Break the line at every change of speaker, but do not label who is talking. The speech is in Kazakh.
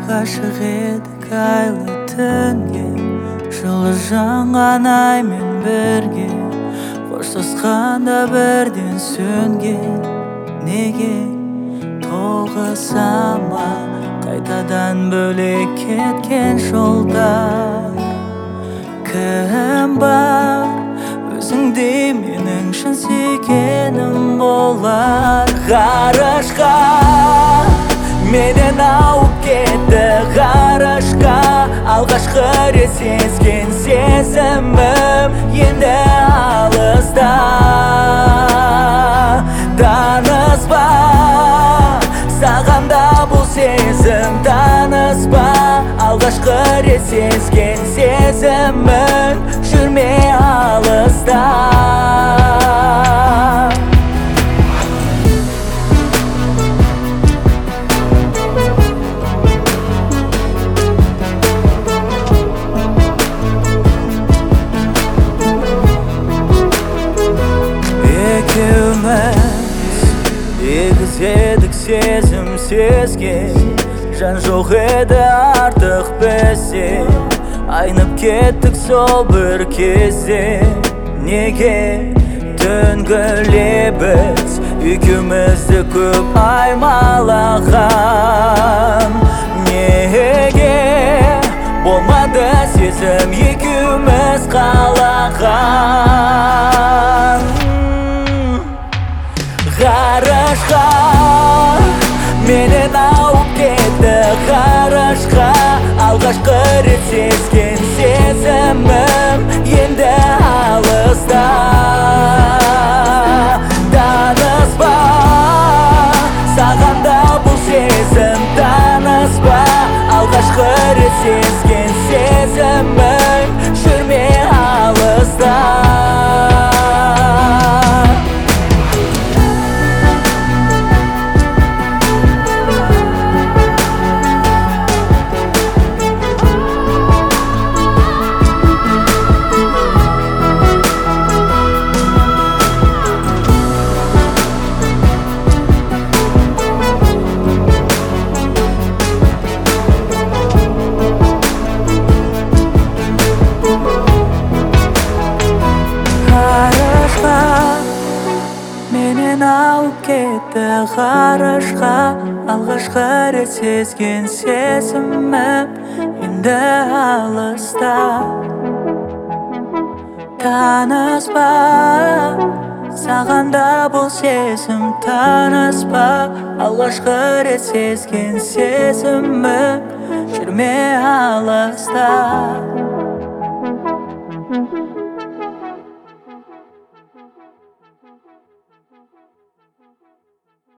ғашық едік айлы түнге, жылы жанған аймен бірге. Қоштасқанда бірден сөнген, неге тоғысама ма қайтадан бөлек кеткен жолдар? Кім бар өзіңдей менің шын сүйгенім болар? Ғарышқа менен ауып кетті, ғарышқа алғашқы рет сезген сезімім енді алыста. Таныспа, саған да бұл сезім таныспа, алғашқы рет сезген сезімің жүрме алыста. Егіз едік сезім сезген, жан жоқ еді артық бізде. Айнып кеттік сол бір кезде, неге түнгі лебіз екеумізді көп аймалаған? Неге болмады сезім екеуміз қалаған? Ғарышқа менен ауып кетті, ғарышқа алғашқы рет сезген сезімім енді алыста. Таныспа, саған да бұл сезім таныспа, алғашқы рет сезген сезімім жүрме алыста. Ауып кетті ғарышқа алғашқы рет сезген сезімім енді алыста. Таныспа, саған да бұл сезім таныспа, алғашқы рет сезген сезімім жүрме алыста.